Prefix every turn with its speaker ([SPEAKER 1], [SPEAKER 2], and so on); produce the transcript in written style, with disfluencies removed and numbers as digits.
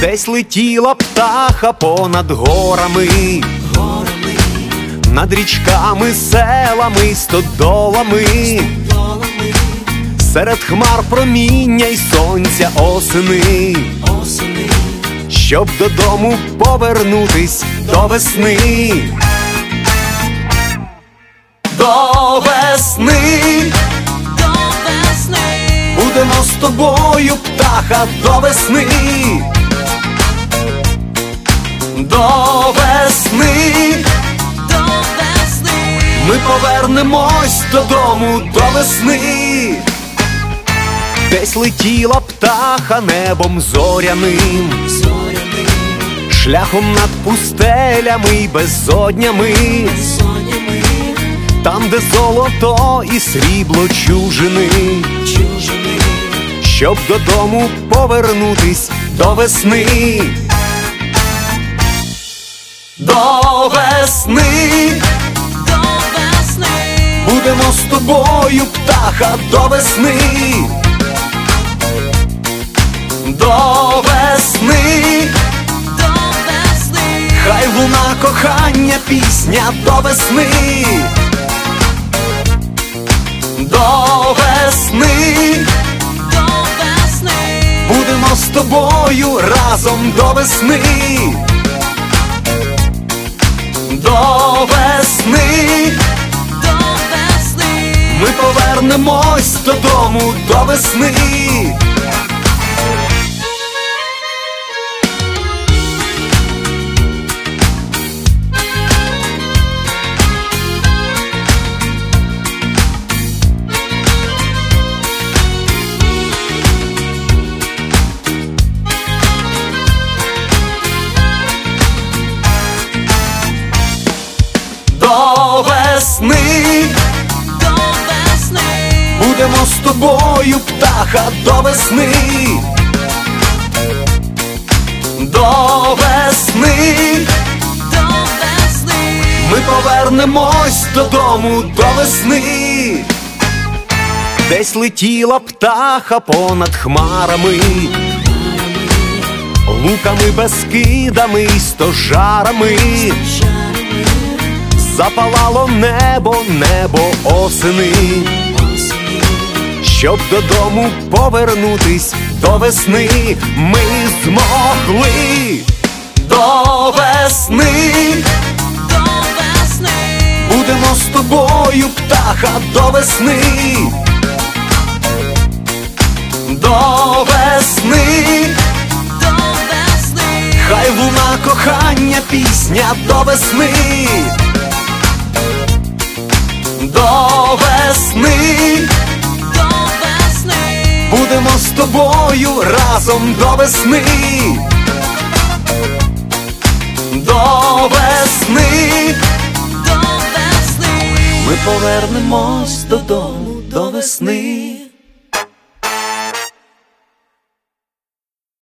[SPEAKER 1] Десь летіла птаха понад горами, над річками, селами, стодолами, серед хмар проміння й сонця осени, щоб додому повернутись до весни. До весни, будемо з тобою, птаха, до весни. До весни, ми повернемось додому до весни. Десь летіла птаха небом зоряним, шляхом над пустелями й безоднями, там, де золото і срібло чужини, щоб додому повернутись до весни. До весни, будемо з тобою, птаха, до весни. До весни, хай луна кохання, пісня до весни. До весни, будемо з тобою разом до весни. До весни, ми повернемось додому до весни. До весни, будемо з тобою, птаха, до весни. До весни, ми повернемось додому до весни. Десь летіла птаха понад хмарами, луками, безкидами й стожарами. Запалало небо, небо осени, щоб додому повернутись до весни. Ми змогли. До весни, будемо з тобою, птаха, до весни. До весни, хай луна кохання, пісня до весни. До весни, будемо з тобою разом до весни. До весни, ми повернемось додому до весни.